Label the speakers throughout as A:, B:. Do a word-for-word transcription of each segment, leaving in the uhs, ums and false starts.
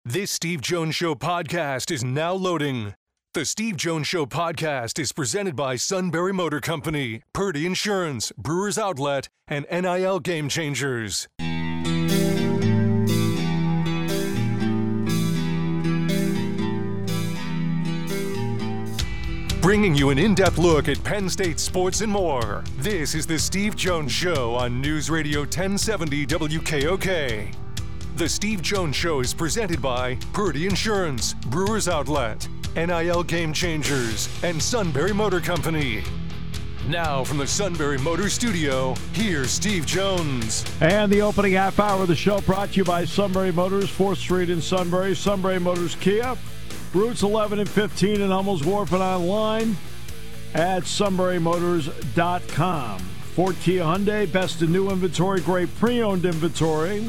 A: This Steve Jones Show podcast is now loading. The Steve Jones Show podcast is presented by Sunbury Motor Company, Purdy Insurance, Brewers Outlet, and N I L Game Changers. Bringing you an in-depth look at Penn State sports and more. This is the Steve Jones Show on News Radio ten seventy W K O K. The Steve Jones Show is presented by Purdy Insurance, Brewers Outlet, N I L Game Changers, and Sunbury Motor Company. Now from the Sunbury Motor Studio, here's Steve Jones.
B: And the opening half hour of the show brought to you by Sunbury Motors, fourth Street in Sunbury, Sunbury Motors Kia, routes eleven and fifteen in Hummels Wharf, and online at sunbury motors dot com. Ford Kia Hyundai, best in new inventory, great pre-owned inventory.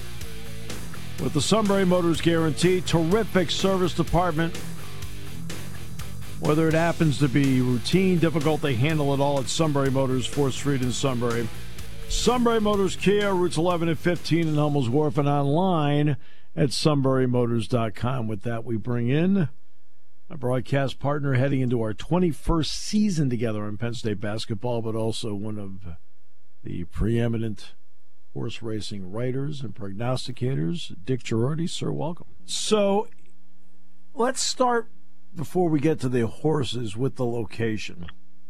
B: With the Sunbury Motors Guarantee, terrific service department. Whether it happens to be routine, difficult, they handle it all at Sunbury Motors, fourth Street in Sunbury. Sunbury Motors Kia, routes eleven and fifteen in Hummels Wharf, and online at sunbury motors dot com. With that, we bring in my broadcast partner heading into our twenty-first season together in Penn State basketball, but also one of the preeminent horse racing writers and prognosticators, Dick Girardi. Sir, welcome. So let's start, before we get to the horses, with the location.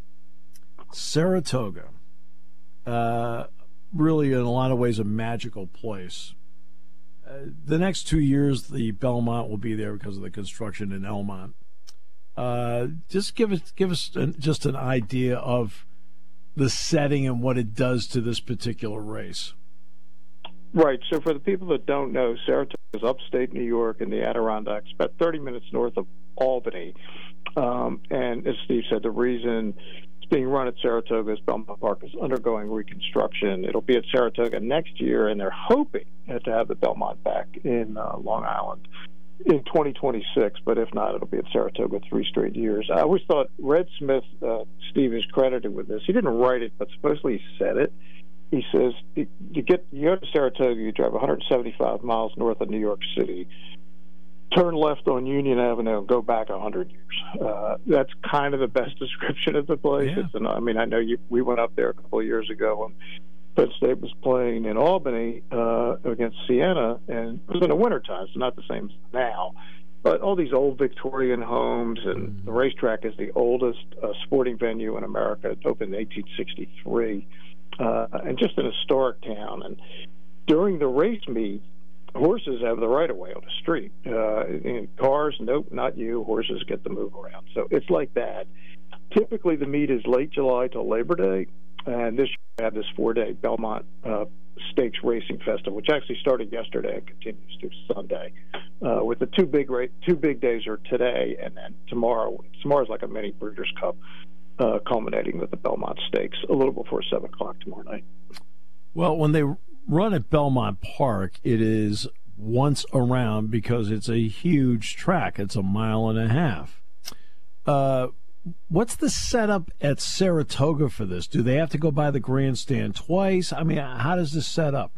B: Saratoga, uh, really in a lot of ways a magical place. Uh, the next two years, the Belmont will be there because of the construction in Elmont. Uh, just give us give us an, just an idea of the setting and what it does to this particular race.
C: Right. So for the people that don't know, Saratoga is upstate New York in the Adirondacks, about thirty minutes north of Albany. Um, and as Steve said, the reason it's being run at Saratoga is Belmont Park is undergoing reconstruction. It'll be at Saratoga next year, and they're hoping to have the Belmont back in uh, Long Island in twenty twenty-six. But if not, it'll be at Saratoga three straight years. I always thought Red Smith, uh, Steve, is credited with this. He didn't write it, but supposedly he said it. He says, you get you go to Saratoga, you drive one hundred seventy-five miles north of New York City, turn left on Union Avenue, and go back one hundred years. Uh, that's kind of the best description of the place.
B: Yeah.
C: It's an, I mean, I know you, we went up there a couple of years ago when Penn State was playing in Albany uh, against Siena, and it was in the wintertime, so not the same as now. But all these old Victorian homes, and mm-hmm. the racetrack is the oldest uh, sporting venue in America. It opened in eighteen sixty-three. Uh, and just an historic town. And during the race meet, horses have the right of way on the street. Uh, in cars, nope, not you. Horses get to move around. So it's like that. Typically, the meet is late July till Labor Day, and this year we have this four-day Belmont uh, Stakes Racing Festival, which actually started yesterday and continues to Sunday. Uh, with the two big ra- two big days are today and then tomorrow. Tomorrow's like a mini Breeders' Cup. Uh, culminating with the Belmont Stakes a little before seven o'clock tomorrow night.
B: Well, when they run at Belmont Park, it is once around because it's a huge track. It's a mile and a half. Uh, what's the setup at Saratoga for this? Do they have to go by the grandstand twice? I mean, how does this set up?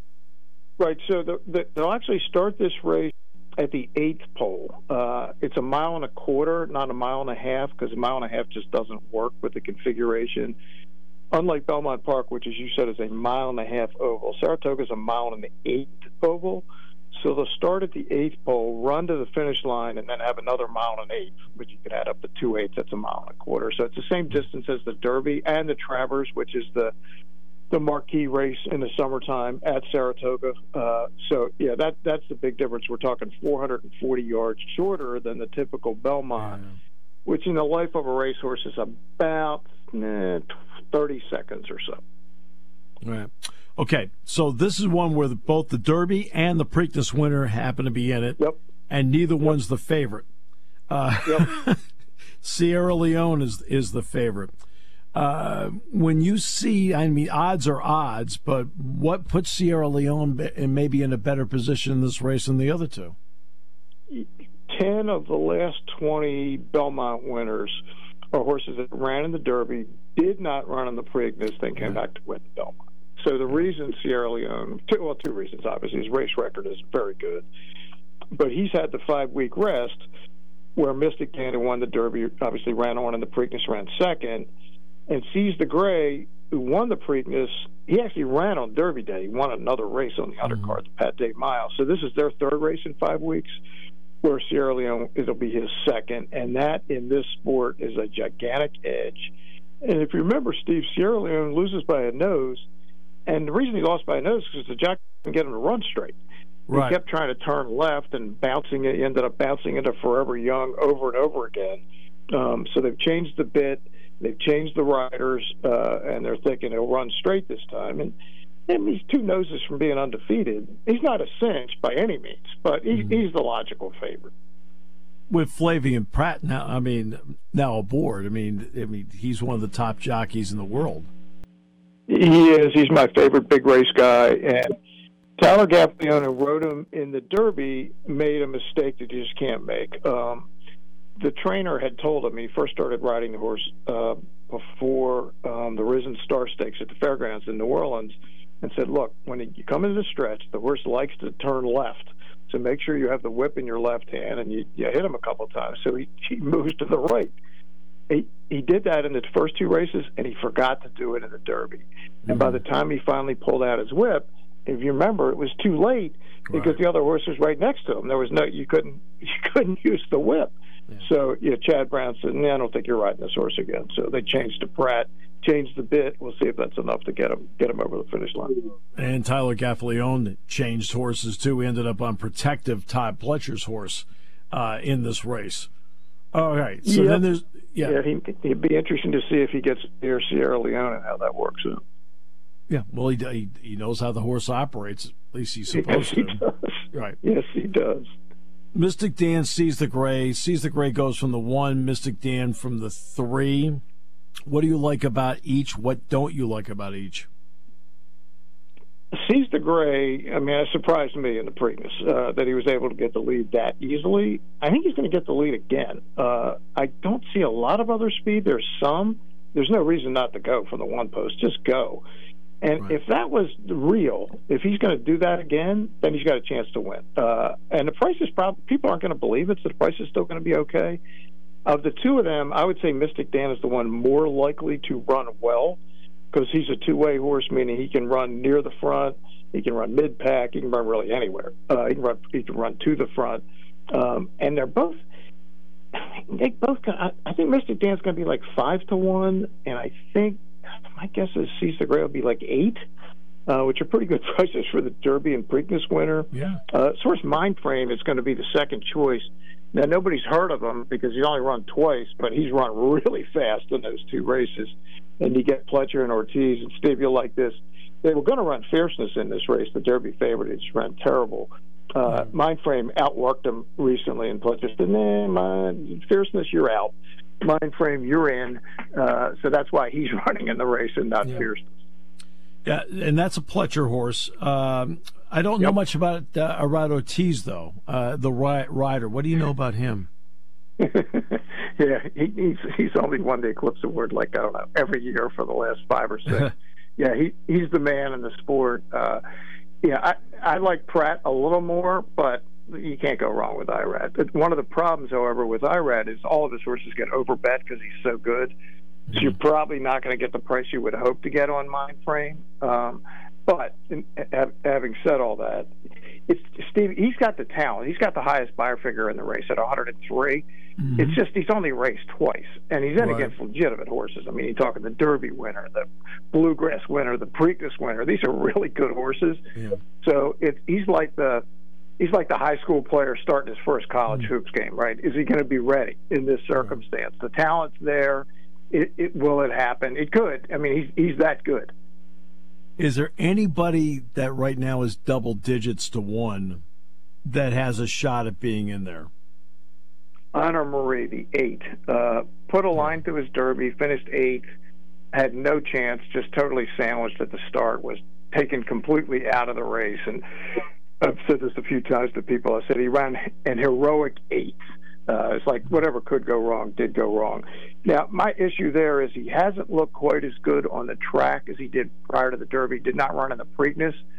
C: Right, so the, the, they'll actually start this race at the eighth pole. Uh, it's a mile and a quarter, not a mile and a half, because a mile and a half just doesn't work with the configuration. Unlike Belmont Park, which, as you said, is a mile and a half oval, Saratoga is a mile and an eighth oval. So they'll start at the eighth pole, run to the finish line, and then have another mile and an eighth, which you can add up to two eighths. That's a mile and a quarter. So it's the same distance as the Derby and the Travers, which is the the marquee race in the summertime at Saratoga. Uh, so, yeah, that that's the big difference. We're talking four hundred forty yards shorter than the typical Belmont, yeah. which in the life of a racehorse is about eh, thirty seconds or so.
B: Right. Okay, so this is one where the, both the Derby and the Preakness winner happen to be in it,
C: yep.
B: and neither
C: yep.
B: one's the favorite. Uh,
C: yep.
B: Sierra Leone is is the favorite. Uh, when you see, I mean, odds are odds, but what puts Sierra Leone in maybe in a better position in this race than the other two?
C: Ten of the last twenty Belmont winners are horses that ran in the Derby, did not run in the Preakness, then came back to win the Belmont. So the reason Sierra Leone, two, well, two reasons, obviously. His race record is very good. but he's had the five-week rest where Mystic Dan, who won the Derby, obviously ran on, and the Preakness ran second. And Seize the Gray, who won the Preakness, he actually ran on Derby Day. He won another race on the
B: Mm-hmm.
C: undercard, the Pat Day Mile. So this is their third race in five weeks, where Sierra Leone, it'll be his second. And that, in this sport, is a gigantic edge. And if you remember, Steve, Sierra Leone loses by a nose. And the reason he lost by a nose is because the jockey couldn't get him to run straight.
B: Right.
C: He kept trying to turn left and bouncing it. He ended up bouncing into Forever Young over and over again. Um, so they've changed the bit. They've changed the riders, uh, and they're thinking he'll run straight this time. And, and he's two noses from being undefeated. He's not a cinch by any means, but he, mm-hmm. he's the logical favorite.
B: With Flavien Prat now, I mean, now aboard, I mean, I mean, he's one of the top jockeys in the world.
C: He is. He's my favorite big race guy. And Tyler Gaffalione, who rode him in the Derby, made a mistake that you just can't make. Um, the trainer had told him, he first started riding the horse uh, before um, the Risen Star Stakes at the Fairgrounds in New Orleans, and said, look, when you come into the stretch, the horse likes to turn left. So make sure you have the whip in your left hand, and you, you hit him a couple of times. So he, he moves to the right. He, he did that in the first two races, and he forgot to do it in the Derby. Mm-hmm. And by the time he finally pulled out his whip, if you remember, it was too late because right. the other horse was right next to him. There was no, you couldn't, you couldn't use the whip. Yeah. So yeah, Chad Brown said, "No, I don't think you're riding this horse again." So they changed to Pratt, changed the bit. We'll see if that's enough to get him get him over the finish line.
B: And Tyler Gaffalione changed horses too. He ended up on Protective, Todd Pletcher's horse uh, in this race. All right. So
C: yep.
B: then there's yeah.
C: yeah he, it'd be interesting to see if he gets near Sierra Leone and how that works out.
B: Yeah, well, he, he he knows how the horse operates. At least he's supposed
C: yes, he
B: to.
C: Does.
B: Right.
C: Yes, he does.
B: Mystic Dan Seize the Gray. Seize the Gray goes from the one. Mystic Dan from the three. What do you like about each? What don't you like about each?
C: Seize the Gray, I mean, it surprised me in the Preakness uh, that he was able to get the lead that easily. I think he's going to get the lead again. Uh, I don't see a lot of other speed. There's some. There's no reason not to go from the one post. Just go. And right. if that was real, if he's going to do that again, then he's got a chance to win. Uh, and the price is probably, people aren't going to believe it, so the price is still going to be okay. Of the two of them, I would say Mystic Dan is the one more likely to run well because he's a two-way horse, meaning he can run near the front, he can run mid-pack, he can run really anywhere. Uh, he can run, he can run to the front. Um, and they're both, they both, I, I think Mystic Dan's going to be like five to one, and I think, my guess is Seize the Gray will be like eight, uh, which are pretty good prices for the Derby and Preakness winner.
B: Yeah.
C: Uh, Source Mindframe is going to be the second choice. Now, nobody's heard of him because he's only run twice, but he's run really fast in those two races. And you get Pletcher and Ortiz, and Steve, you'll like this. They were going to run Fierceness in this race, the Derby favorite. It just ran terrible. Uh, mm-hmm. Mindframe outworked him recently, and Pletcher said, nah, mind, Fierceness, you're out. Mindframe, you're in. Uh, so that's why he's running in the race and not
B: yeah.
C: Fierceness.
B: Yeah, and that's a Pletcher horse. Um, I don't yep. know much about uh, Arad Ortiz, though, uh, the ri- rider. What do you know about him?
C: yeah, he, he's he's only won the Eclipse Award, like, I don't know, every year for the last five or six. yeah, he he's the man in the sport. Uh, yeah, I, I like Pratt a little more, but you can't go wrong with Irad. One of the problems, however, with Irad is all of his horses get overbet because he's so good. Mm-hmm. So you're probably not going to get the price you would hope to get on Mindframe. Um, but in, having said all that, it's Steve. He's got the talent. He's got the highest buyer figure in the race at one hundred three. Mm-hmm. It's just he's only raced twice, and he's in right. against legitimate horses. I mean, you're talking the Derby winner, the Bluegrass winner, the Preakness winner. These are really good horses. Yeah. So it's he's like the He's like the high school player starting his first college hoops game, right? Is he going to be ready in this circumstance? The talent's there. It, it, will it happen? It could. I mean, he's he's that good.
B: Is there anybody that right now is double digits to one that has a shot at being in there?
C: Honor Marie, the eight, uh, put a line through his Derby, finished eighth, had no chance, just totally sandwiched at the start, was taken completely out of the race, and I've said this a few times to people. I said he ran an heroic eight. Uh, it's like whatever could go wrong did go wrong. Now, my issue there is he hasn't looked quite as good on the track as he did prior to the Derby. Did not run in the Preakness.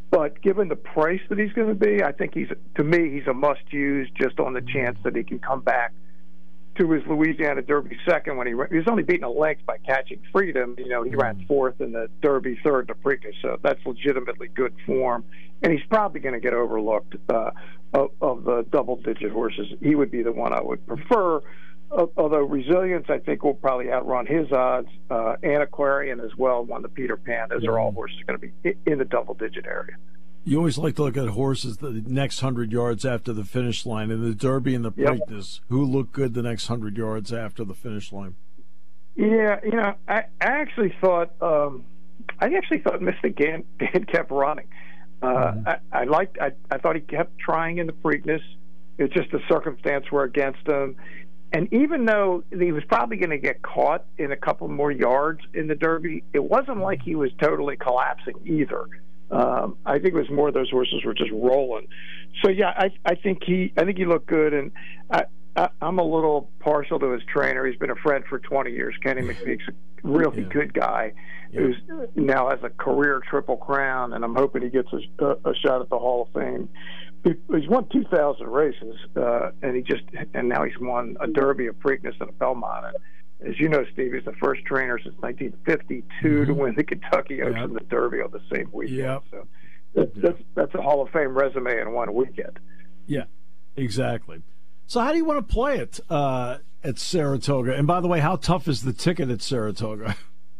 C: But given the price that he's going to be, I think he's, to me, he's a must-use just on the chance that he can come back to his Louisiana Derby second when he, he was only beaten a length by Catching Freedom. You know, he mm. ran fourth in the Derby, third in the Preakness, so that's legitimately good form. And he's probably going to get overlooked uh, of, of the double-digit horses. He would be the one I would prefer. Uh, although Resilience, I think, will probably outrun his odds. Uh, Antiquarian as well won the Peter Pan. Those yeah. are all horses going to be in the double-digit area. You
B: always like to look at horses the next hundred yards after the finish line. In the Derby and the Preakness, yep. who look good the next hundred yards after the finish line?
C: Yeah, you know, I, I actually thought um, I actually thought Mystic Dan, Dan kept running. Uh, mm-hmm. I, I liked. I, I thought he kept trying in the Preakness. It's just the circumstance were against him. And even though he was probably going to get caught in a couple more yards in the Derby, it wasn't like he was totally collapsing either. Um, I think it was more those horses were just rolling. So yeah, I, I think he, I think he looked good, and I, I, I'm a little partial to his trainer. He's been a friend for twenty years. Kenny McPeek's a really yeah. good guy yeah. who's now has a career Triple Crown, and I'm hoping he gets a, a shot at the Hall of Fame. He's won two thousand races, uh, and he just, and now he's won a Derby, a Preakness, and a Belmont. And as you know, Steve, he's the first trainer since nineteen fifty-two mm-hmm. to win the Kentucky Oaks yep. and the Derby on the same weekend. Yep. So that, yep. that's that's a Hall of Fame resume in one weekend.
B: Yeah, exactly. So how do you want to play it uh, at Saratoga? And by the way, how tough is the ticket at Saratoga?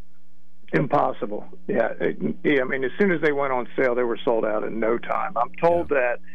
C: Impossible. Yeah, it, yeah. I mean, as soon as they went on sale, they were sold out in no time. I'm told yeah. that.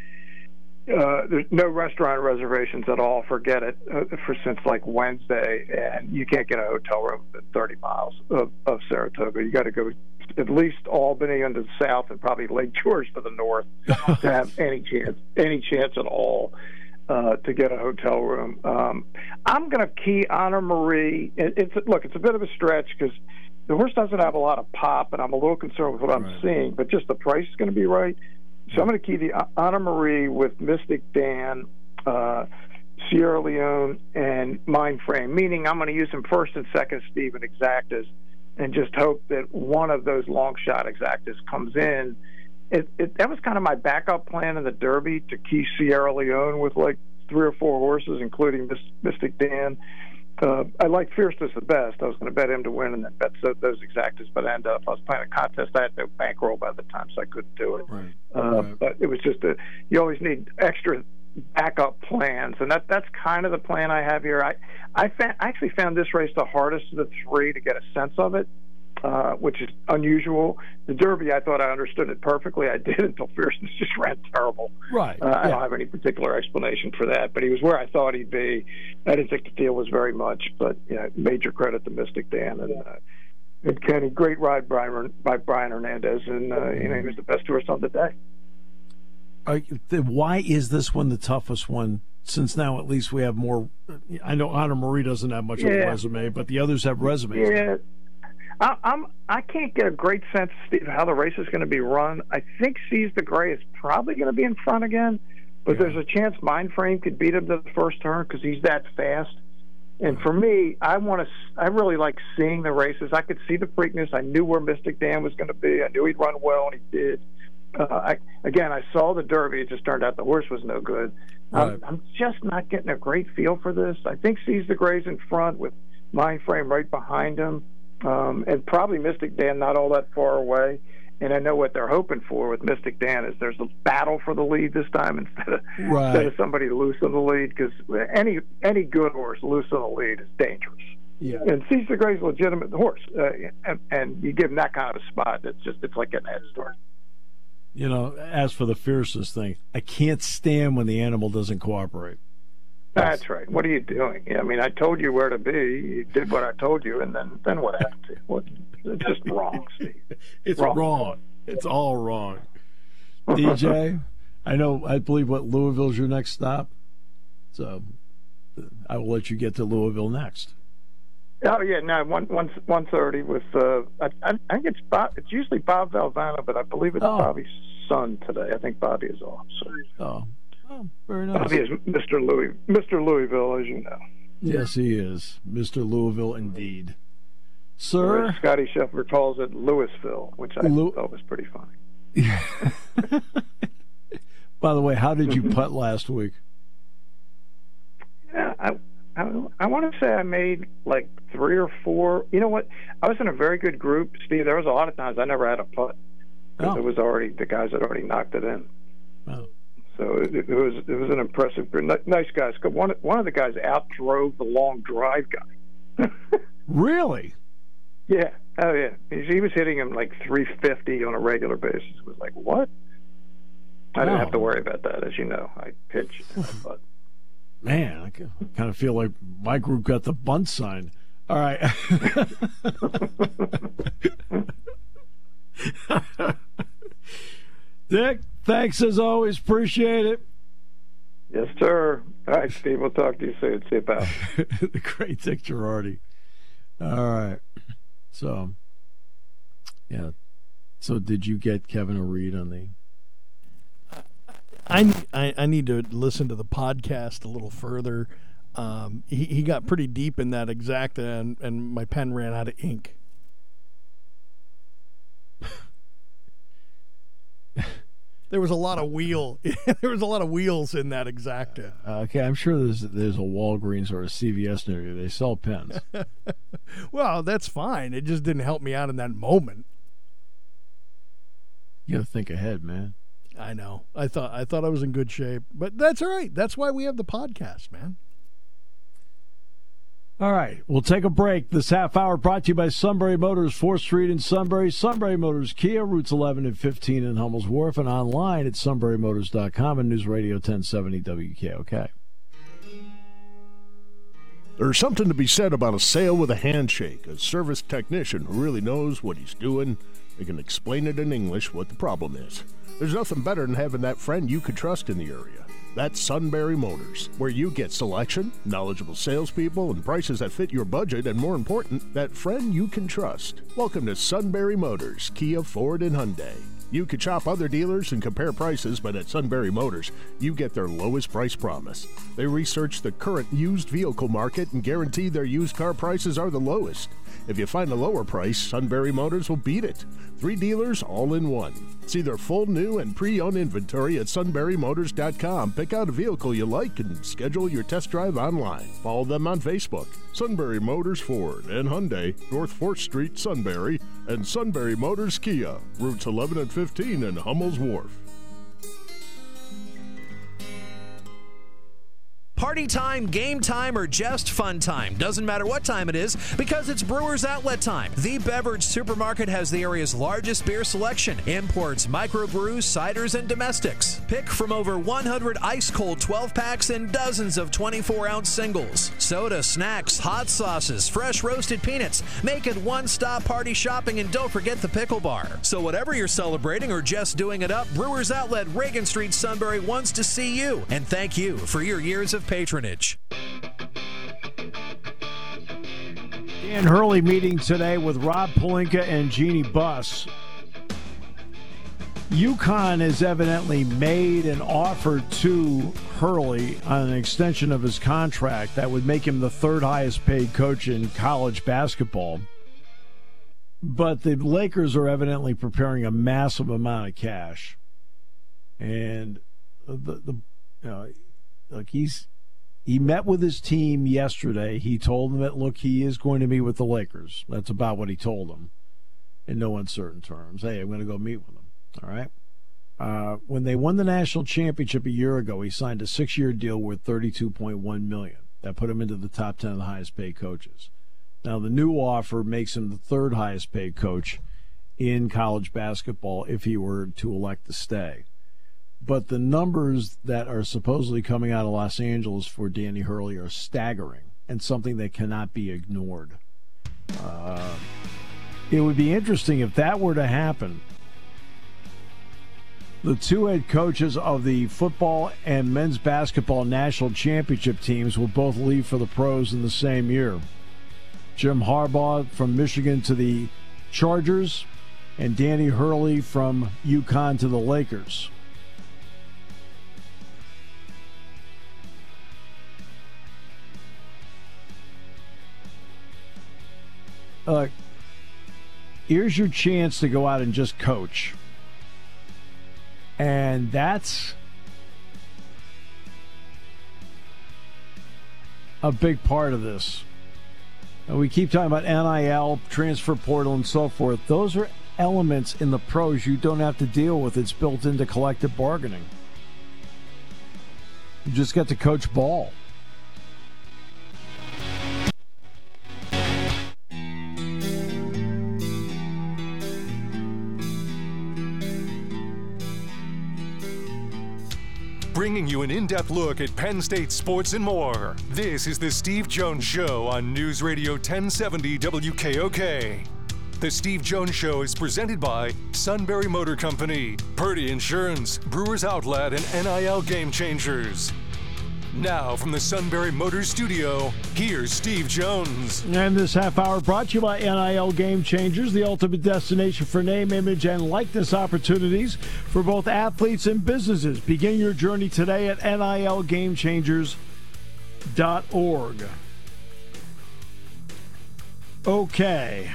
C: Uh, there's no restaurant reservations at all. Forget it uh, for since like Wednesday, and you can't get a hotel room at thirty miles of, of Saratoga. You got to go at least Albany on the south and probably Lake George to the north to have any chance, any chance at all uh, to get a hotel room. Um, I'm going to key Honor Marie. It, it's look, it's a bit of a stretch because the horse doesn't have a lot of pop, and I'm a little concerned with what I'm right. seeing. But just the price is going to be right. So I'm going to key the Honor Marie with Mystic Dan, uh, Sierra Leone, and Mindframe, meaning I'm going to use them first and second, Steve, and Exactas, and just hope that one of those long shot Exactas comes in. It, it, that was kind of my backup plan in the Derby, to key Sierra Leone with like three or four horses, including this Mystic Dan. Uh, I like Fierceness the best. I was going to bet him to win and then bet so, those Exactas, but I ended up, I was playing a contest. I had no bankroll by the time, so I couldn't do it.
B: Right.
C: Uh,
B: right.
C: But it was just a, you always need extra backup plans, and that that's kind of the plan I have here. I I, fa- I actually found this race the hardest of the three to get a sense of it, uh, which is unusual. The Derby, I thought I understood it perfectly. I did until Fierceness just ran terrible.
B: Right.
C: Uh, yeah. I don't have any particular explanation for that, but he was where I thought he'd be. I didn't think the field was very much, but you know, major credit to Mystic Dan and, uh, and Kenny. Great ride by, by Brian Hernandez, and uh, you know, he was the best horse on the day.
B: Are, why is this one the toughest one? Since now at least we have more. I know Honor Marie doesn't have much yeah. of a resume, but the others have resumes.
C: Yeah. I, I'm. I can't get a great sense, Steve, of how the race is going to be run. I think Seize the Gray is probably going to be in front again, but yeah. there's a chance Mindframe could beat him to the first turn because he's that fast. And for me, I want to. I really like seeing the races. I could see the Preakness. I knew where Mystic Dan was going to be. I knew he'd run well, and he did. Uh, I, again, I saw the Derby. It just turned out the horse was no good.
B: Right.
C: I'm, I'm just not getting a great feel for this. I think Seize the Gray's in front with Mindframe right behind him. Um, and probably Mystic Dan not all that far away. And I know what they're hoping for with Mystic Dan is there's a battle for the lead this time instead of,
B: right.
C: instead of somebody loose on the lead, because any any good horse loose on the lead is dangerous.
B: Yeah.
C: And Seize the Gray's a legitimate horse, uh, and, and you give him that kind of a spot, it's just it's like getting a head start.
B: You know, as for the Fierceness thing, I can't stand when the animal doesn't cooperate.
C: That's right. What are you doing? I mean, I told you where to be. You did what I told you, and then, then what happened to you? What, it's just wrong, Steve.
B: It's
C: wrong.
B: wrong. It's all wrong. D J, I know, I believe, what, Louisville's your next stop? So I will let you get to Louisville next.
C: Oh, yeah, no, one, one, one thirty with, uh, I, I think it's Bob, it's usually Bob Valvano, but I believe it's
B: oh.
C: Bobby's son today. I think Bobby is off. So.
B: Oh. Oh, very nice.
C: Bobby is Mister Louis, Mister Louisville, as you know.
B: Yes, he is. Mister Louisville, indeed. Sir?
C: Or Scotty Scheffler calls it Louisville, which I Lou- thought was pretty funny.
B: By the way, how did you putt last week?
C: Yeah, I, I, I want to say I made like three or four. You know what? I was in a very good group, Steve. There was a lot of times I never had a putt because
B: Oh.
C: it was already the guys had already knocked it in.
B: Oh.
C: So it, it was it was an impressive group. Nice guys. One one of the guys outdrove the long drive guy.
B: Really?
C: Yeah. Oh yeah. He, he was hitting him like three fifty on a regular basis. It was like, what? I didn't
B: Wow.
C: have to worry about that, as you know. I pitch, but
B: Man, I kind of feel like my group got the bunt sign. All right. Dick, thanks as always. Appreciate it.
C: yes, sir. All right, Steve. We'll talk to you soon. See you, pal.
B: The great Dick Girardi. All right. So, yeah. So, did you get Kevin a read on the?
D: I, I, I need to listen to the podcast a little further. Um, he, he got pretty deep in that exacta, and, and my pen ran out of ink. There was a lot of wheel. There was a lot of wheels in that exacta.
B: Uh, okay, I'm sure there's there's a Walgreens or a C V S near you. They sell pens.
D: Well, that's fine. It just didn't help me out in that moment.
B: You got to think ahead, man.
D: I know. I thought I thought I was in good shape, but that's all right. That's why we have the podcast, man.
B: All right, we'll take a break. This half hour brought to you by Sunbury Motors, fourth Street in Sunbury. Sunbury Motors Kia, routes eleven and fifteen in Hummel's Wharf, and online at sunbury motors dot com and News Radio ten seventy W K O K.
E: There's something to be said about a sale with a handshake, a service technician who really knows what he's doing. They can explain it in English what the problem is. There's nothing better than having that friend you could trust in the area. That's Sunbury Motors, where you get selection, knowledgeable salespeople, and prices that fit your budget, and more important, that friend you can trust. Welcome to Sunbury Motors, Kia, Ford, and Hyundai. You could shop other dealers and compare prices, but at Sunbury Motors, you get their lowest price promise. They research the current used vehicle market and guarantee their used car prices are the lowest. If you find a lower price, Sunbury Motors will beat it. Three dealers all in one. See their full new and pre-owned inventory at sunbury motors dot com. Pick out a vehicle you like and schedule your test drive online. Follow them on Facebook. Sunbury Motors Ford and Hyundai, North fourth Street, Sunbury, and Sunbury Motors Kia, routes eleven and fifteen in Hummel's Wharf.
F: Party time, game time, or just fun time. Doesn't matter what time it is because it's Brewers Outlet time. The beverage supermarket has the area's largest beer selection. Imports, microbrews, ciders, and domestics. Pick from over one hundred ice-cold twelve-packs and dozens of twenty-four ounce singles. Soda, snacks, hot sauces, fresh roasted peanuts. Make it one-stop party shopping, and don't forget the pickle bar. So whatever you're celebrating or just doing it up, Brewers Outlet, Reagan Street, Sunbury wants to see you. And thank you for your years of patronage.
B: Dan Hurley meeting today with Rob Pelinka and Jeannie Buss. UConn has evidently made an offer to Hurley on an extension of his contract that would make him the third highest paid coach in college basketball. But the Lakers are evidently preparing a massive amount of cash. And the, the you know, look, he's He met with his team yesterday. He told them that, look, he is going to meet with the Lakers. That's about what he told them in no uncertain terms. Hey, I'm going to go meet with them. All right? Uh, when they won the national championship a year ago, he signed a six-year deal worth thirty-two point one million dollars. That put him into the top ten of the highest-paid coaches. Now, the new offer makes him the third highest-paid coach in college basketball if he were to elect to stay. But the numbers that are supposedly coming out of Los Angeles for Danny Hurley are staggering and something that cannot be ignored. Uh, it would be interesting if that were to happen. The two head coaches of the football and men's basketball national championship teams will both leave for the pros in the same year. Jim Harbaugh from Michigan to the Chargers, and Danny Hurley from UConn to the Lakers. Uh, here's your chance to go out and just coach. And that's a big part of this. And we keep talking about N I L, transfer portal, and so forth. Those are elements in the pros you don't have to deal with. It's built into collective bargaining. You just get to coach ball.
A: Bringing you an in-depth look at Penn State sports and more. This is the Steve Jones Show on News Radio ten seventy W K O K. The Steve Jones Show is presented by Sunbury Motor Company, Purdy Insurance, Brewers Outlet, and N I L Game Changers. Now from the Sunbury Motors Studio, here's Steve Jones.
B: And this half hour brought to you by N I L Game Changers, the ultimate destination for name, image, and likeness opportunities for both athletes and businesses. Begin your journey today at N I L game changers dot org. Okay.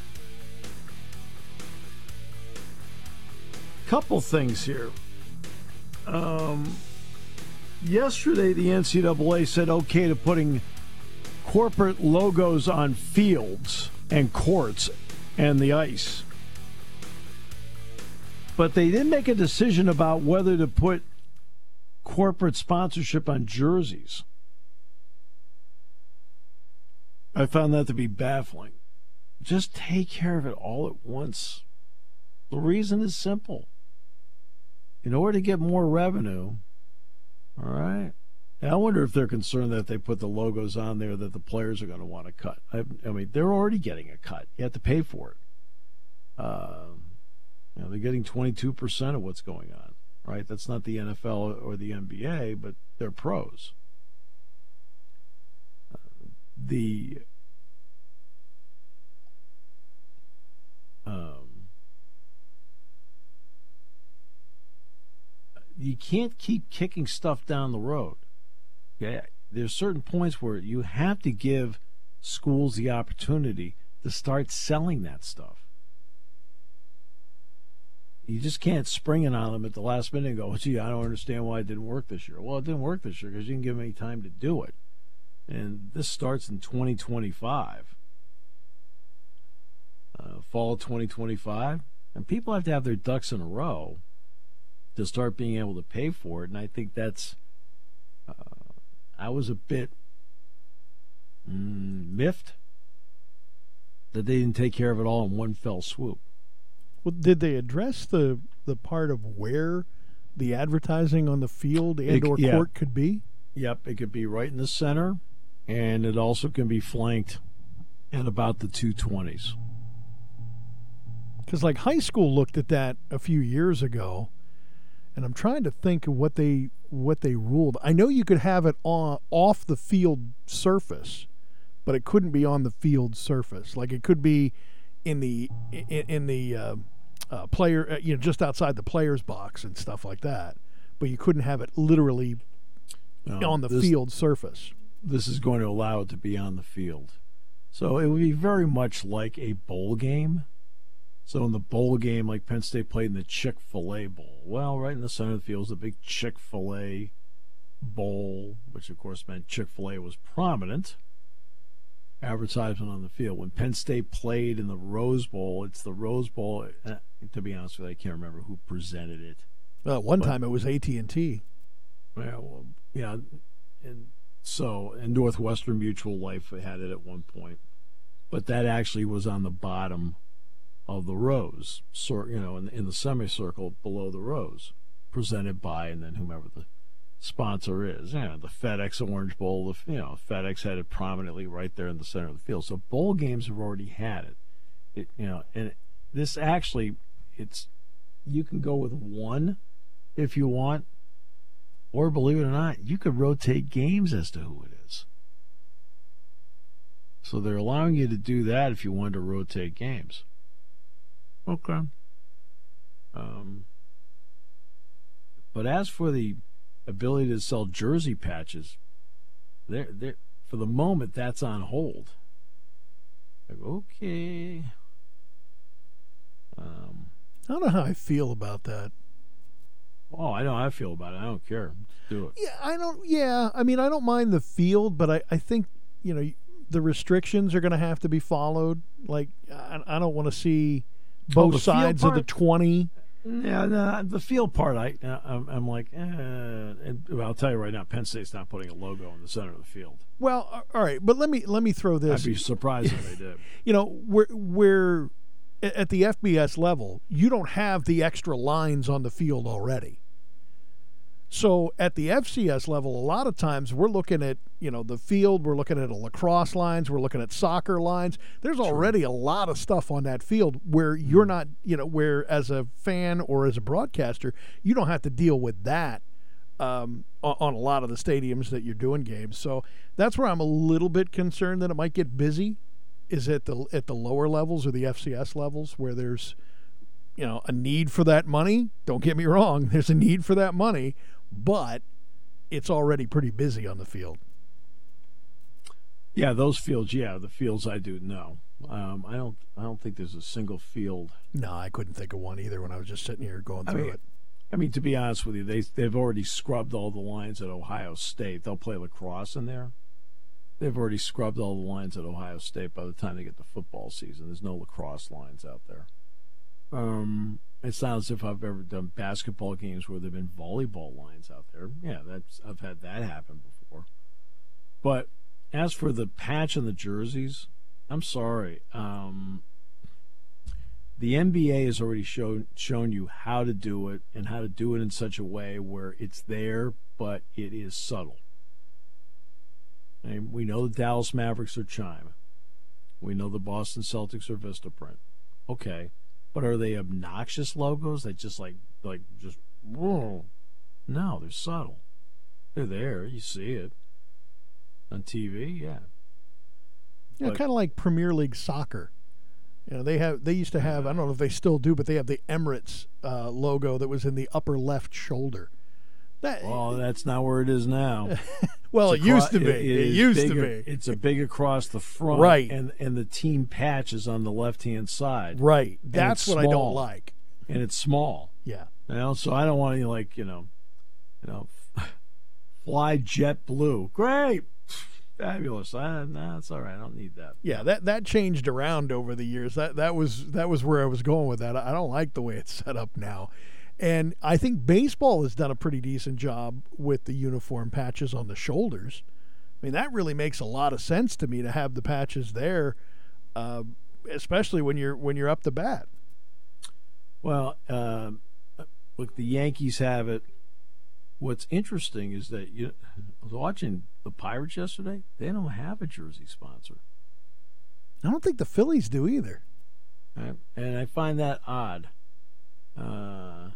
B: Couple things here. Um... Yesterday, the N C double A said okay to putting corporate logos on fields and courts and the ice. But they didn't make a decision about whether to put corporate sponsorship on jerseys. I found that to be baffling. Just take care of it all at once. The reason is simple. In order to get more revenue, all right. And I wonder if they're concerned that if they put the logos on there that the players are going to want to cut. I, I mean, they're already getting a cut. You have to pay for it. Uh, you know, they're getting twenty-two percent of what's going on, right? That's not the N F L or the N B A, but they're pros. Uh, the um. You can't keep kicking stuff down the road. Okay? There's certain points where you have to give schools the opportunity to start selling that stuff. You just can't spring it on them at the last minute and go, gee, I don't understand why it didn't work this year. Well, it didn't work this year because you didn't give them any time to do it. And this starts in twenty twenty-five. Uh, fall of twenty twenty-five. And people have to have their ducks in a row to start being able to pay for it. And I think that's, uh, I was a bit mm, miffed that they didn't take care of it all in one fell swoop.
D: Well, did they address the, the part of where the advertising on the field and
B: It-
D: or
B: yeah.
D: court could be?
B: Yep, it could be right in the center, and it also can be flanked at about the two twenties.
D: Because like high school looked at that a few years ago, and I'm trying to think of what they what they ruled. I know you could have it on off the field surface, but it couldn't be on the field surface. Like it could be in the in, in the uh, uh, player, uh, you know, just outside the player's box and stuff like that. But you couldn't have it literally
B: No,
D: on the
B: this,
D: field surface.
B: This is going to allow it to be on the field. So it would be very much like a bowl game. So in the bowl game, like Penn State played in the Chick-fil-A Bowl, well, right in the center of the field is a big Chick-fil-A Bowl, which of course meant Chick-fil-A was prominent. Advertisement on the field. When Penn State played in the Rose Bowl, it's the Rose Bowl. Eh, to be honest with you, I can't remember who presented it.
D: Uh, one
B: But-
D: time it was A T and T.
B: Yeah, well, yeah, and so and Northwestern Mutual Life had it at one point, but that actually was on the bottom of the rows, so you know, in, in the semicircle below the rows, presented by and then whomever the sponsor is. You know, the FedEx Orange Bowl. The, you know, FedEx had it prominently right there in the center of the field. So bowl games have already had it. It you know, and this actually, it's you can go with one if you want. Or, believe it or not, you could rotate games as to who it is. So they're allowing you to do that if you want to rotate games. Okay. Um, but as for the ability to sell jersey patches, they're, they're, for the moment, that's on hold. Like, okay. Um,
D: I don't know how I feel about that.
B: Oh, I know how I feel about it. I don't care. Let's do it.
D: Yeah, I don't. Yeah, I mean, I don't mind the field, but I, I think you know the restrictions are going to have to be followed. Like, I, I don't want to see
B: Oh,
D: both
B: the field
D: sides of the
B: part?
D: twenty.
B: Yeah, the, the field part, I, uh, I'm, I'm like, eh. And, well, I'll tell you right now, Penn State's not putting a logo in the center of the field.
D: Well, all right, but let me let me throw this.
B: I'd be surprised if they did.
D: You know, we're we're at the F B S level. You don't have the extra lines on the field already. So at the F C S level, a lot of times we're looking at, you know, the field, we're looking at a lacrosse lines, we're looking at soccer lines. There's already a lot of stuff on that field where you're not, you know, where as a fan or as a broadcaster, you don't have to deal with that um, on, on a lot of the stadiums that you're doing games. So that's where I'm a little bit concerned that it might get busy, is at the at the lower levels or the F C S levels where there's, you know, a need for that money. Don't get me wrong, there's a need for that money, but it's already pretty busy on the field.
B: Yeah, those fields. Yeah, the fields I do know. Um, I don't. I don't think there's a single field.
D: No, I couldn't think of one either when I was just sitting here going
B: I
D: through
B: mean,
D: it.
B: I mean, to be honest with you, they they've already scrubbed all the lines at Ohio State. They'll play lacrosse in there. They've already scrubbed all the lines at Ohio State by the time they get to football season. There's no lacrosse lines out there. Um, it's not as if I've ever done basketball games where there have been volleyball lines out there. Yeah, that's I've had that happen before. But as for the patch and the jerseys, I'm sorry. Um, the N B A has already shown shown you how to do it and how to do it in such a way where it's there, but it is subtle. And we know the Dallas Mavericks are Chime. We know the Boston Celtics are Vistaprint. Okay. But are they obnoxious logos that just like, like just, whoa. No, they're subtle. They're there. You see it. On T V, yeah.
D: Yeah, kind of like Premier League soccer. You know, they have they used to have, I don't know if they still do, but they have the Emirates uh, logo that was in the upper left shoulder. That,
B: well, that's not where it is now.
D: well,
B: It's
D: it used to
B: acro-
D: be.
B: It,
D: It,
B: it is
D: used
B: bigger,
D: to be.
B: It's a big across the front,
D: Right.
B: And and the team patch is on the left hand side,
D: Right.
B: And
D: That's
B: it's
D: what I don't
B: small.
D: like.
B: And it's small.
D: Yeah.
B: You know, so I don't want to like you know, you know, fly jet blue. Great, fabulous. I, nah, it's all right. I don't need that.
D: Yeah, that that changed around over the years. That that was that was where I was going with that. I don't like the way it's set up now. And I think baseball has done a pretty decent job with the uniform patches on the shoulders. I mean, that really makes a lot of sense to me to have the patches there, uh, especially when you're when you're up to bat.
B: Well, uh, look, the Yankees have it. What's interesting is that you I was watching the Pirates yesterday. They don't have a jersey sponsor,
D: I don't think the Phillies do either.
B: right? And I find that odd. Uh,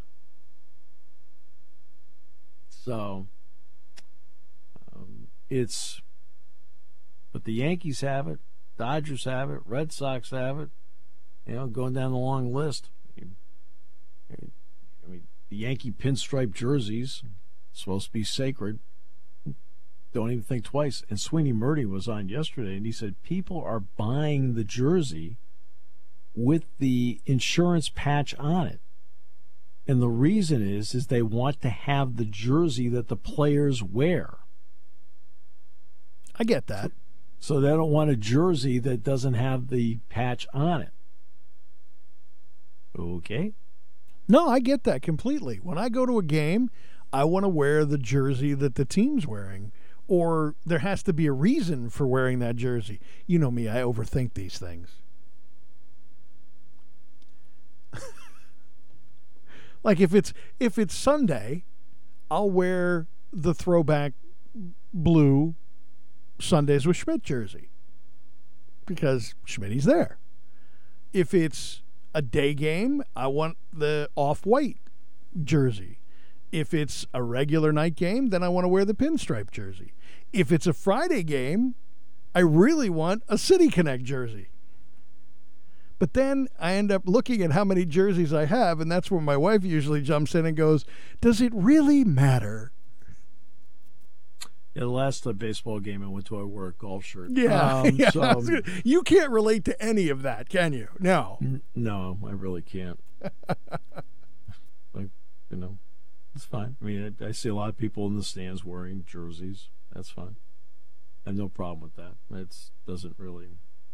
B: so um, it's, but the Yankees have it, Dodgers have it, Red Sox have it. You know, going down the long list. I mean, the Yankee pinstripe jerseys supposed to be sacred. Don't even think twice. And Sweeney Murdy was on yesterday, and he said people are buying the jersey with the insurance patch on it. And the reason is, is they want to have the jersey that the players wear.
D: I get that.
B: So they don't want a jersey that doesn't have the patch on it. Okay.
D: No, I get that completely. When I go to a game, I want to wear the jersey that the team's wearing, or there has to be a reason for wearing that jersey. You know me, I overthink these things. Like if it's if it's Sunday, I'll wear the throwback blue Sundays with Schmidt jersey because Schmidt's there. If it's a day game, I want the off-white jersey. If it's a regular night game, then I want to wear the pinstripe jersey. If it's a Friday game, I really want a City Connect jersey. But then I end up looking at how many jerseys I have, and that's where my wife usually jumps in and goes, does it really matter?
B: Yeah, the last uh, baseball game I went to, I wore a golf shirt.
D: Yeah,
B: Um,
D: yeah.
B: so,
D: You can't relate to any of that, can you? No.
B: N- No, I really can't. Like, you know, It's fine. I mean, I, I see a lot of people in the stands wearing jerseys. That's fine. I have no problem with that. It doesn't really.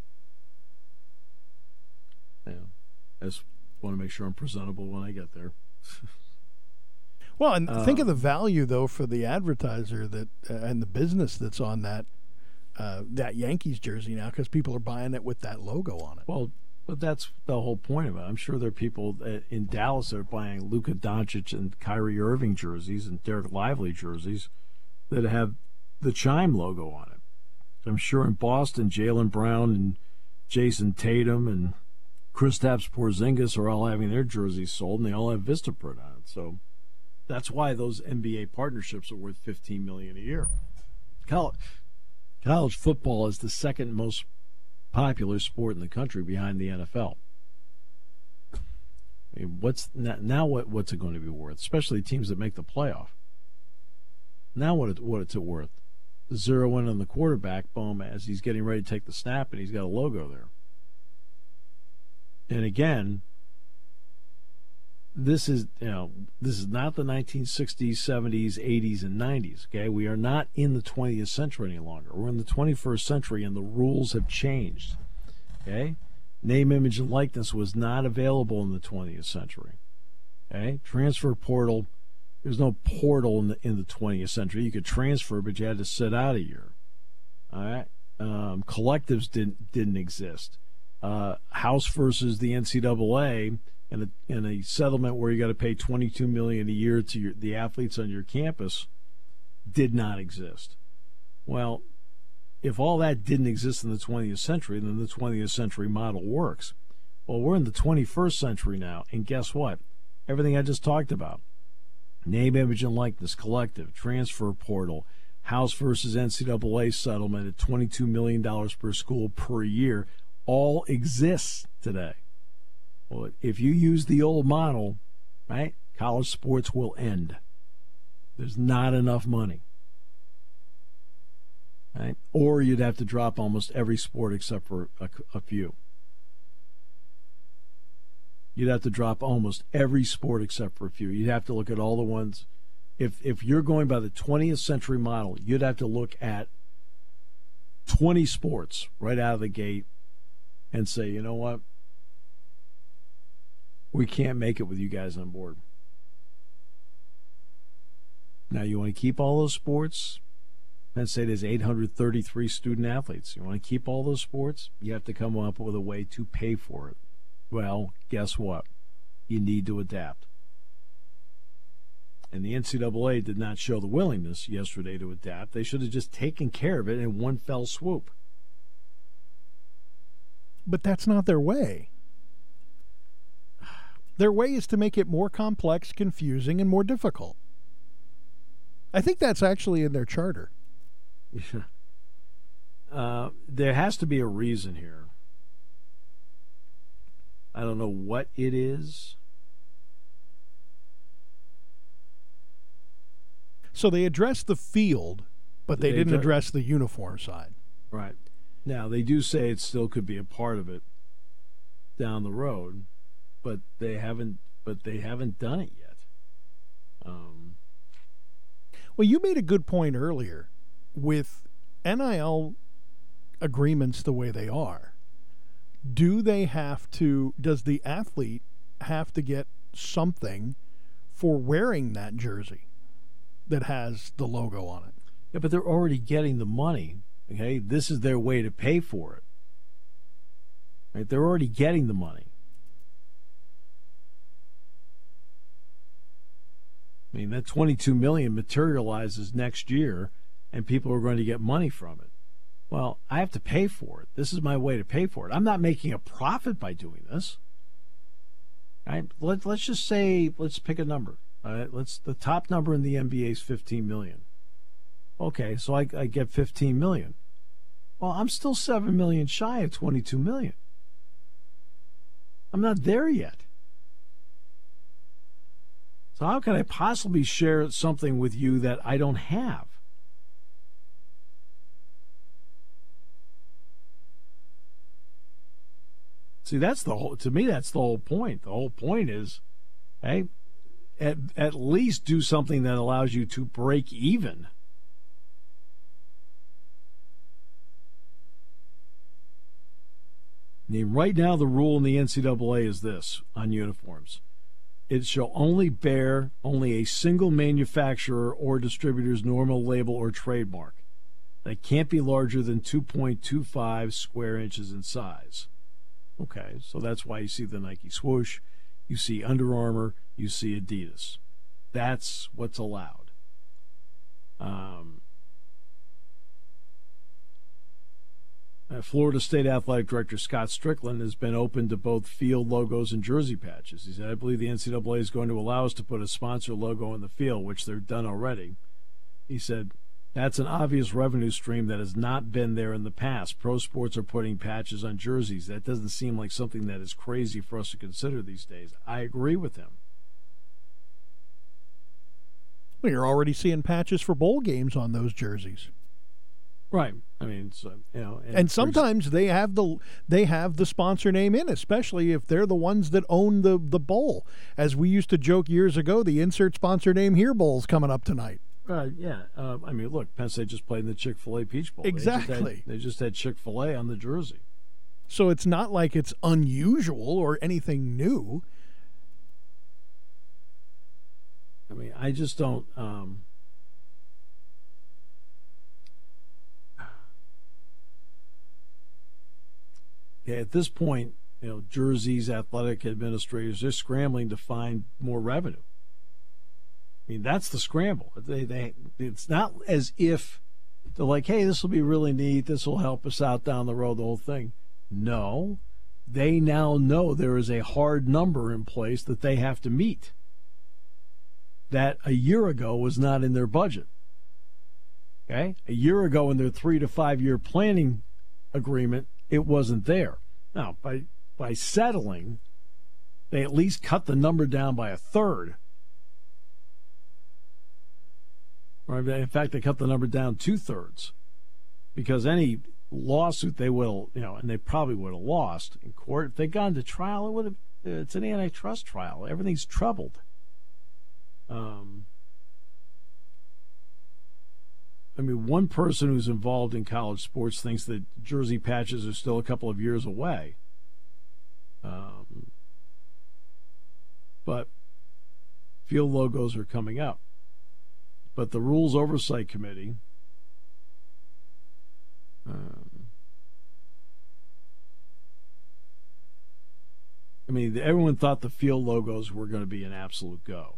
B: Yeah, I just want to make sure I'm presentable when I get there.
D: Well, and
B: uh,
D: think of the value though for the advertiser that uh, and the business that's on that uh, that Yankees jersey now, because people are buying it with that logo on it.
B: Well, but that's the whole point of it. I'm sure there are people in Dallas that are buying Luka Doncic and Kyrie Irving jerseys and Derek Lively jerseys that have the Chime logo on it. I'm sure in Boston, Jaylen Brown and Jason Tatum and Kristaps Porzingis are all having their jerseys sold, and they all have Vistaprint on it. So that's why those N B A partnerships are worth fifteen million dollars a year. College, college football is the second most popular sport in the country behind the N F L. I mean, what's now? What what's it going to be worth? Especially teams that make the playoff. Now, what it, what it's it worth? Zero in on the quarterback, boom, as he's getting ready to take the snap, and he's got a logo there. And again, this is you know this is not the nineteen sixties, seventies, eighties, and nineties. Okay, we are not in the twentieth century any longer. We're in the twenty-first century, and the rules have changed. Okay, name, image, and likeness was not available in the twentieth century. Okay, transfer portal. There's no portal in the in the twentieth century. You could transfer, but you had to sit out a year. All right, um, collectives didn't didn't exist. Uh, House versus the N C double A. In a, in a settlement where you got to pay twenty-two million dollars a year to your, the athletes on your campus did not exist. Well, if all that didn't exist in the twentieth century, then the twentieth century model works. Well, we're in the twenty-first century now, and guess what? Everything I just talked about, name, image, and likeness, collective, transfer portal, House versus N C double A settlement at twenty-two million dollars per school per year, all exists today. Well, if you use the old model, right, college sports will end. There's not enough money. Right? Or you'd have to drop almost every sport except for a, a few. You'd have to drop almost every sport except for a few. You'd have to look at all the ones. If if you're going by the twentieth century model, you'd have to look at twenty sports right out of the gate and say, you know what? We can't make it with you guys on board. Now, you want to keep all those sports? Penn State has eight hundred thirty-three student athletes. You want to keep all those sports? You have to come up with a way to pay for it. Well, guess what? You need to adapt. And the N C double A did not show the willingness yesterday to adapt. They should have just taken care of it in one fell swoop.
D: But that's not their way. Their way is to make it more complex, confusing, and more difficult. I think that's actually in their charter.
B: Yeah. Uh, there has to be a reason here. I don't know what it is.
D: So they addressed the field, but they, they didn't address the uniform side.
B: Right. Now, they do say it still could be a part of it down the road, but they haven't but they haven't done it yet. Um,
D: well, you made a good point earlier with N I L agreements the way they are. Do they have to, does the athlete have to get something for wearing that jersey that has the logo on it?
B: Yeah, but they're already getting the money. Okay, this is their way to pay for it. Right? They're already getting the money. I mean, that twenty-two million dollars materializes next year, and people are going to get money from it. Well, I have to pay for it. This is my way to pay for it. I'm not making a profit by doing this. Right? Let, let's just say, let's pick a number. All right? Let's the top number in the N B A is fifteen million dollars. Okay, so I, I get fifteen million dollars. Well, I'm still seven million dollars shy of twenty-two million dollars. I'm not there yet. So how can I possibly share something with you that I don't have? See, that's the whole, to me, that's the whole point. The whole point is, hey, at, at least do something that allows you to break even. I mean, right now, the rule in the N C double A is this on uniforms. It shall only bear only a single manufacturer or distributor's normal label or trademark. That can't be larger than two point two five square inches in size. Okay, so that's why you see the Nike swoosh, you see Under Armour, you see Adidas. That's what's allowed. Um, uh, Florida State Athletic Director Scott Strickland has been open to both field logos and jersey patches. He said, I believe the N C double A is going to allow us to put a sponsor logo in the field, which they've done already. He said, that's an obvious revenue stream that has not been there in the past. Pro sports are putting patches on jerseys. That doesn't seem like something that is crazy for us to consider these days. I agree with him.
D: Well, you're already seeing patches for bowl games on those jerseys.
B: Right. I mean, so, you know,
D: and, and sometimes they have the they have the sponsor name in, especially if they're the ones that own the the bowl. As we used to joke years ago, the insert sponsor name here bowl's coming up tonight.
B: Uh, yeah, uh, I mean, look, Penn State just played in the Chick-fil-A Peach Bowl.
D: Exactly.
B: They just had, they just had Chick-fil-A on the jersey.
D: So it's not like it's unusual or anything new.
B: I mean, I just don't... Um, yeah, at this point, you know, jerseys, athletic administrators, they're scrambling to find more revenue. I mean, that's the scramble. They, they, it's not as if they're like, hey, this will be really neat. This will help us out down the road, the whole thing. No, they now know there is a hard number in place that they have to meet that a year ago was not in their budget. Okay? A year ago in their three to five year planning agreement, it wasn't there. Now, by by settling, they at least cut the number down by a third. Or in fact, they cut the number down two-thirds because any lawsuit they will, you know, and they probably would have lost in court. If they'd gone to trial, it would have, it's an antitrust trial. Everything's troubled. Um, I mean, one person who's involved in college sports thinks that jersey patches are still a couple of years away. Um, but field logos are coming up. But the Rules Oversight Committee um, I mean, everyone thought the field logos were going to be an absolute go.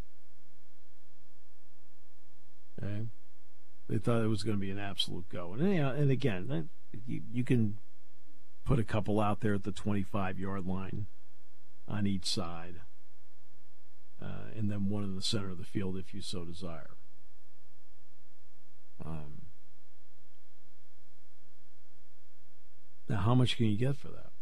B: Okay? They thought it was going to be an absolute go. And, you know, and again, you, you can put a couple out there at the twenty-five-yard line on each side, uh, and then one in the center of the field if you so desire. Um, now, how much can you get for that?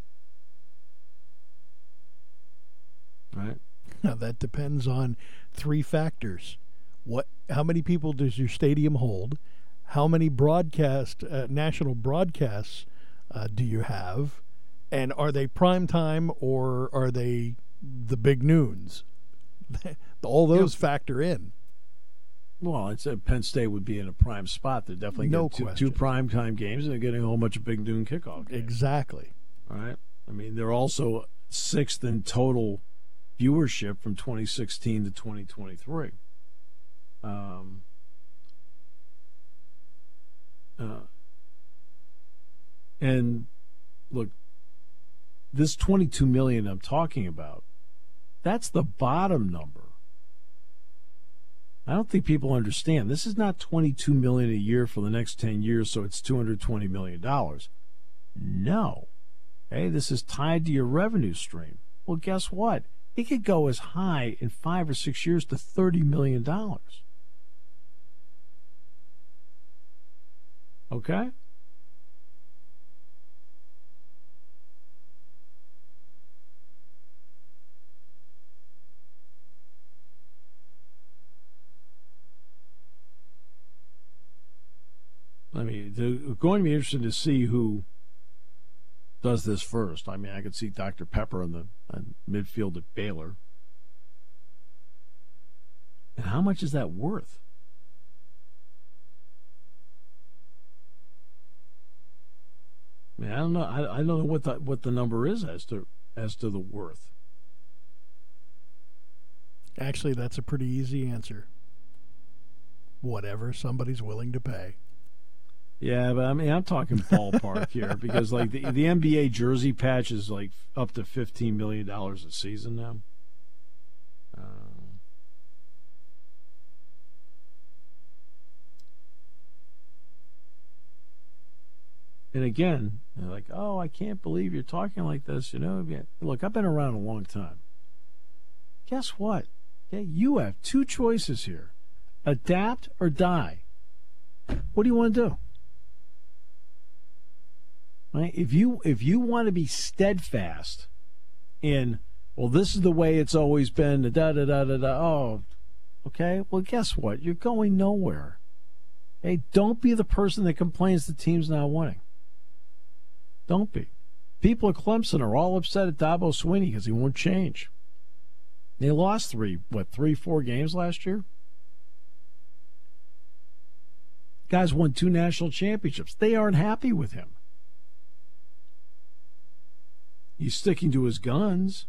B: Right?
D: Now, that depends on three factors. What? How many people does your stadium hold? How many broadcast, uh, national broadcasts uh, do you have? And are they prime time or are they the big noons? All those yeah. factor in.
B: Well, I'd say Penn State would be in a prime spot. They're definitely
D: no
B: getting
D: question.
B: two, two prime time games, and they're getting a whole bunch of big noon kickoff games.
D: Exactly.
B: All right. I mean, they're also sixth in total viewership from twenty sixteen to twenty twenty-three. Um, uh, and look, this twenty-two million I'm talking about, that's the bottom number. I don't think people understand. This is not twenty-two million dollars a year for the next ten years, so it's two hundred twenty million dollars. No. Okay, this is tied to your revenue stream. Well, guess what? It could go as high in five or six years to thirty million dollars. Okay? I mean, it's going to be interesting to see who does this first. I mean, I could see Doctor Pepper in the in midfield at Baylor. And how much is that worth? I mean, I don't know. I, I don't know what the what the number is as to as to the worth.
D: Actually, that's a pretty easy answer. Whatever somebody's willing to pay.
B: Yeah, but I mean, I'm talking ballpark here because like the the N B A jersey patch is like up to fifteen million dollars a season now. Uh, and again, they're like, oh, I can't believe you're talking like this. You know, look, I've been around a long time. Guess what? Okay, you have two choices here: adapt or die. What do you want to do? Right? If you if you want to be steadfast in, well, this is the way it's always been, da da da da da. Oh, okay. Well, guess what? You're going nowhere. Hey, don't be the person that complains the team's not winning. Don't be. People at Clemson are all upset at Dabo Swinney because he won't change. They lost three, what, three, four games last year? Guys won two national championships. They aren't happy with him. He's sticking to his guns.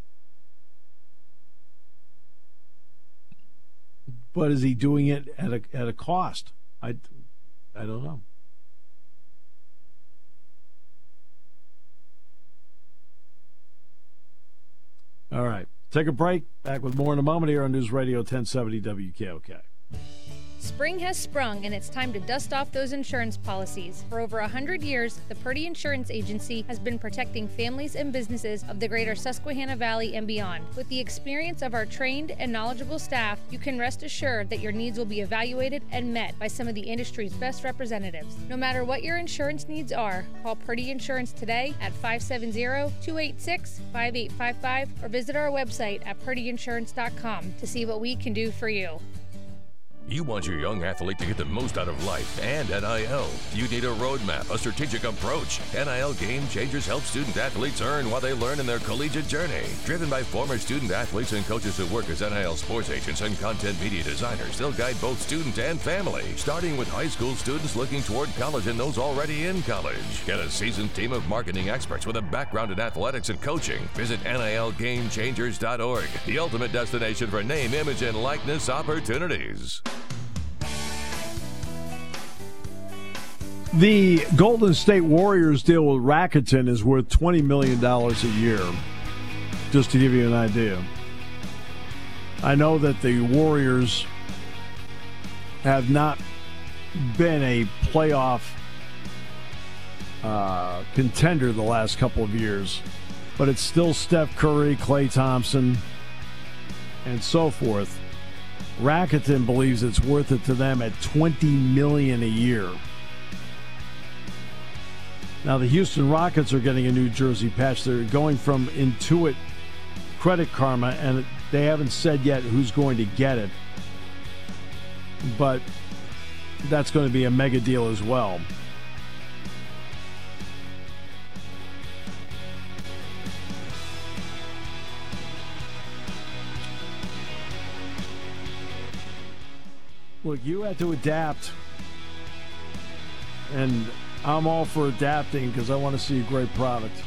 B: But is he doing it at a at a cost? I, I don't know. All right. Take a break. Back with more in a moment here on News Radio ten seventy W K O K.
G: Spring has sprung, and it's time to dust off those insurance policies. For over one hundred years, the Purdy Insurance Agency has been protecting families and businesses of the greater Susquehanna Valley and beyond. With the experience of our trained and knowledgeable staff, you can rest assured that your needs will be evaluated and met by some of the industry's best representatives. No matter what your insurance needs are, call Purdy Insurance today at five seven zero, two eight six, five eight five five or visit our website at purdy insurance dot com to see what we can do for you.
H: You want your young athlete to get the most out of life and N I L. You need a roadmap, a strategic approach. N I L Game Changers help student athletes earn while they learn in their collegiate journey. Driven by former student athletes and coaches who work as N I L sports agents and content media designers, they'll guide both student and family, starting with high school students looking toward college and those already in college. Get a seasoned team of marketing experts with a background in athletics and coaching. Visit N I L game changers dot org, the ultimate destination for name, image, and likeness opportunities.
B: The Golden State Warriors deal with Rakuten is worth twenty million dollars a year, just to give you an idea. I know that the Warriors have not been a playoff uh, contender the last couple of years, but it's still Steph Curry, Klay Thompson, and so forth. Rakuten believes it's worth it to them at twenty million dollars a year. Now, the Houston Rockets are getting a new jersey patch. They're going from Intuit Credit Karma, and they haven't said yet who's going to get it. But that's going to be a mega deal as well. Look, you had to adapt, and I'm all for adapting because I want to see a great product.